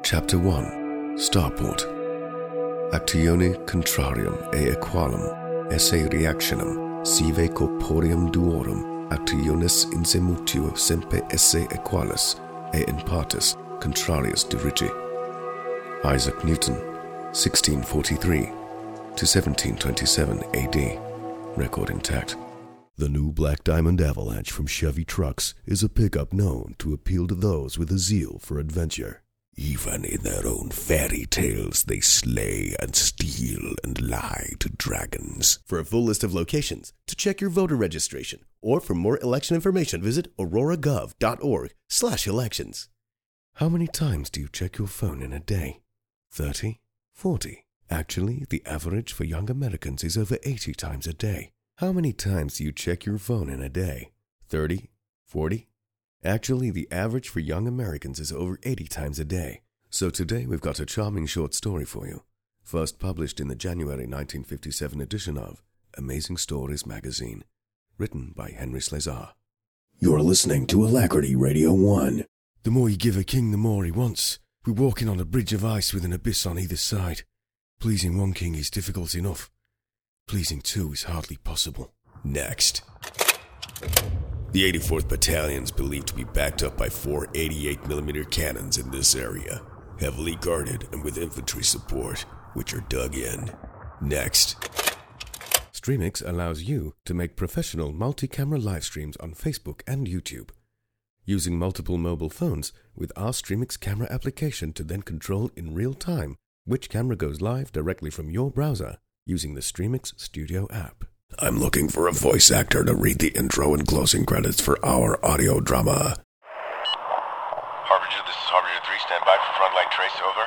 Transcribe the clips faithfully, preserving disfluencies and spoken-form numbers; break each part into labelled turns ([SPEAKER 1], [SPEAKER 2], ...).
[SPEAKER 1] Chapter one. Starport. Actione contrarium e equalum, esse reactionem, sive corporeum duorum, actionis insemutio semper esse equalis, e in partis contrarius dirigi. Isaac Newton, sixteen forty-three to seventeen twenty-seven A D. Record intact.
[SPEAKER 2] The new Black Diamond Avalanche from Chevy Trucks is a pickup known to appeal to those with a zeal for adventure. Even in their own fairy tales, they slay and steal and lie to dragons.
[SPEAKER 3] For a full list of locations, to check your voter registration, or for more election information, visit auroragov.org slash elections.
[SPEAKER 1] How many times do you check your phone in a day? thirty? forty? Actually, the average for young Americans is over eighty times a day. How many times do you check your phone in a day? thirty? forty? Actually, the average for young Americans is over eighty times a day. So today we've got a charming short story for you, first published in the January nineteen fifty-seven edition of Amazing Stories magazine, written by Henry Slezar.
[SPEAKER 2] You're listening to Alacrity Radio one.
[SPEAKER 4] The more you give a king, the more he wants. We're walking on a bridge of ice with an abyss on either side. Pleasing one king is difficult enough. Pleasing two is hardly possible.
[SPEAKER 2] Next. The eighty-fourth Battalion is believed to be backed up by four eighty-eight millimeter cannons in this area, heavily guarded and with infantry support, which are dug in. Next.
[SPEAKER 1] Streamix allows you to make professional multi-camera live streams on Facebook and YouTube, using multiple mobile phones with our Streamix camera application to then control in real time which camera goes live directly from your browser using the Streamix Studio app.
[SPEAKER 2] I'm looking for a voice actor to read the intro and closing credits for our audio drama.
[SPEAKER 5] Harbinger, this is Harbinger three. Stand by for frontline trace, over.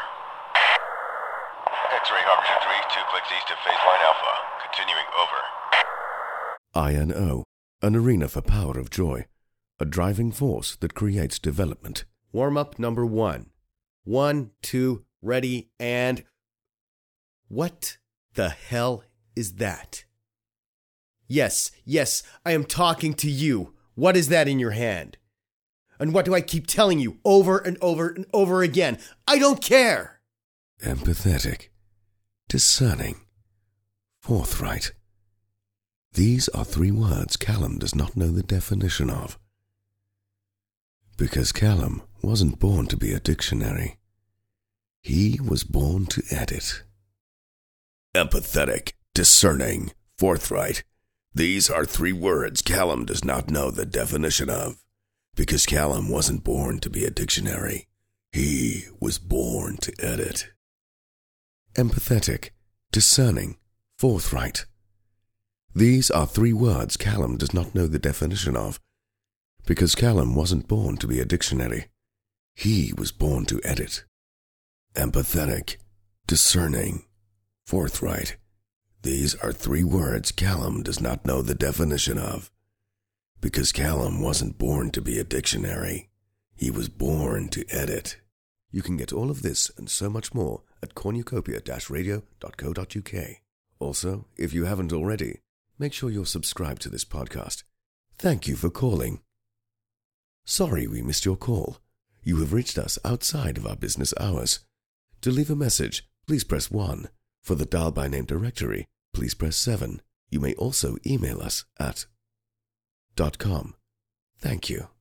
[SPEAKER 5] X-ray Harbinger three, two clicks east of phase line alpha. Continuing, over.
[SPEAKER 1] I N O, an arena for power of joy, a driving force that creates development.
[SPEAKER 3] Warm-up number one. One, two, ready, and... What the hell is that? Yes, yes, I am talking to you. What is that in your hand? And what do I keep telling you over and over and over again? I don't care!
[SPEAKER 1] Empathetic, discerning, forthright. These are three words Callum does not know the definition of. Because Callum wasn't born to be a dictionary. He was born to edit.
[SPEAKER 2] Empathetic, discerning, forthright. These are three words Callum does not know the definition of. Because Callum wasn't born to be a dictionary. He was born to edit.
[SPEAKER 1] Empathetic, discerning, forthright. These are three words Callum does not know the definition of. Because Callum wasn't born to be a dictionary. He was born to edit.
[SPEAKER 2] Empathetic, discerning, forthright. These are three words Callum does not know the definition of. Because Callum wasn't born to be a dictionary. He was born to edit.
[SPEAKER 1] You can get all of this and so much more at cornucopia dash radio dot co dot uk. Also, if you haven't already, make sure you're subscribed to this podcast. Thank you for calling. Sorry we missed your call. You have reached us outside of our business hours. To leave a message, please press one. For the dial by name directory, please press seven. You may also email us at .com. Thank you.